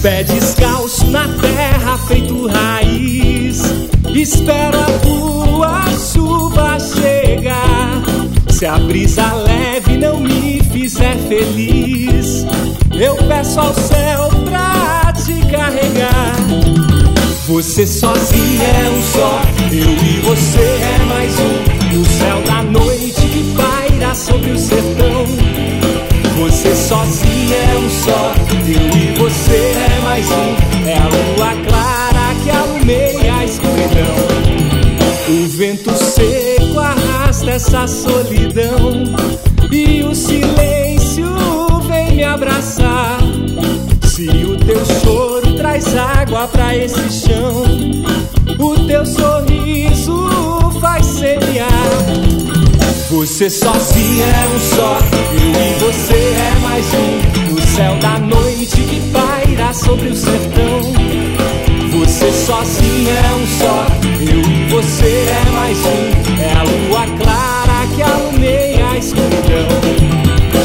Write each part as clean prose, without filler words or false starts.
Pé descalço na terra feito raiz, espero a tua chuva chegar. Se a brisa leve não me fizer feliz, eu peço ao céu pra te carregar. Você sozinha é um só, eu e você é mais um, no céu da noite que paira sobre o sertão. Você sozinha é um só, eu e você é mais um, é a lua clara que alumeia a escuridão. O vento seco arrasta essa solidão e o silêncio vem me abraçar. Se o teu choro traz água pra esse chão, o teu sorriso faz semear. Você sozinha é um só, eu e você é mais um, no céu da noite que paira sobre o sertão. Você sozinha é um só, eu e você é mais um, é a lua clara que alumeia a escuridão.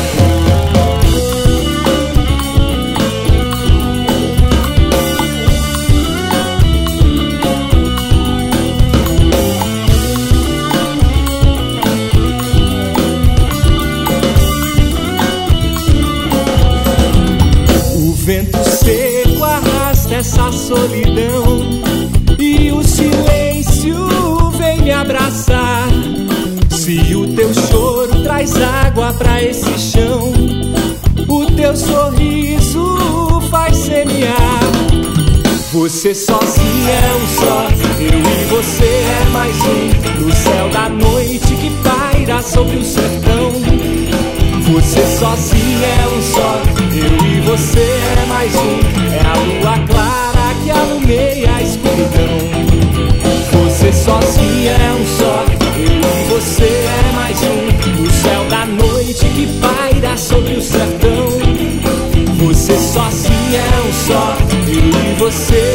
O vento seco arrasta essa solidão e o silêncio vem me abraçar. Se o teu choro traz água pra esse chão, o teu sorriso faz semear. Você sozinha é um só, eu e você é mais um, no céu da noite que paira sobre o sertão. Você sozinha é um só, eu e você é mais um, é a lua clara que alumeia a escuridão. Você sozinha é um só, eu e você é mais um, no céu da noite que paira sobre o sertão. Você sozinha é um só, eu e você